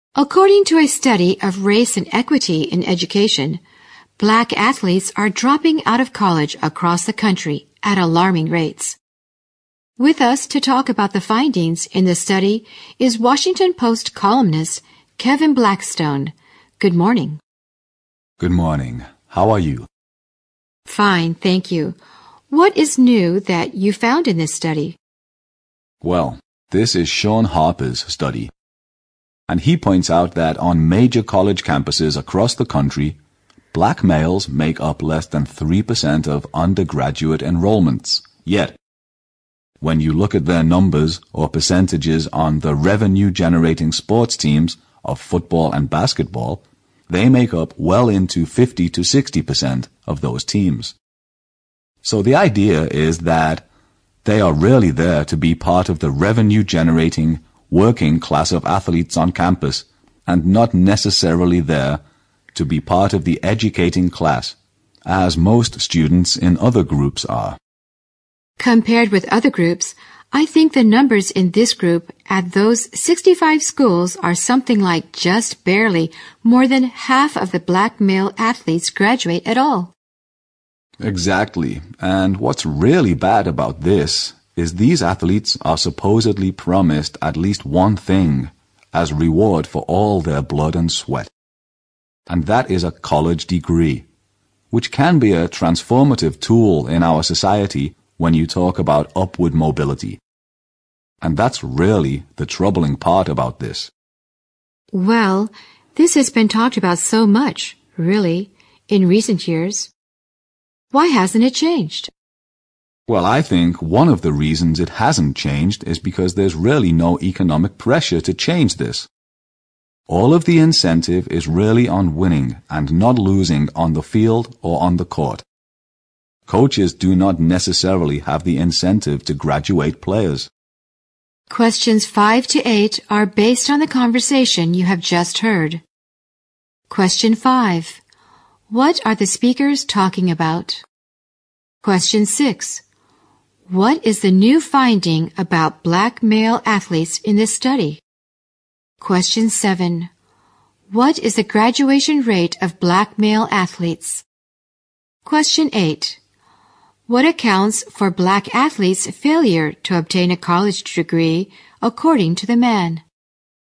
According to a study of race and equity in education, Black athletes are dropping out of college across the country at alarming rates. With us to talk about the findings in the study is Washington Post columnist Kevin Blackstone. Good morning. Good morning. How are you? Fine, thank you. What is new that you found in this study? Well, this is Sean Harper's study. And he points out that on major college campuses across the country, Black males make up less than 3% of undergraduate enrollments. Yet, when you look at their numbers or percentages on the revenue-generating sports teams of football and basketball, they make up well into 50 to 60% of those teams. So the idea is that they are really there to be part of the revenue-generating working class of athletes on campus and not necessarily there to be part of the educating class, as most students in other groups are. Compared with other groups, I think the numbers in this group at those 65 schools are something like just barely more than half of the Black male athletes graduate at all. Exactly. And what's really bad about this is these athletes are supposedly promised at least one thing as reward for all their blood and sweat. And that is a college degree, which can be a transformative tool in our society when you talk about upward mobility. And that's really the troubling part about this. Well, this has been talked about so much, really, in recent years. Why hasn't it changed? Well, I think one of the reasons it hasn't changed is because there's really no economic pressure to change this. All of the incentive is really on winning and not losing on the field or on the court. Coaches do not necessarily have the incentive to graduate players. Questions 5 to 8 are based on the conversation you have just heard. Question 5. What are the speakers talking about? Question 6. What is the new finding about Black male athletes in this study? Question 7. What is the graduation rate of Black male athletes? Question 8. What accounts for Black athletes' failure to obtain a college degree according to the man?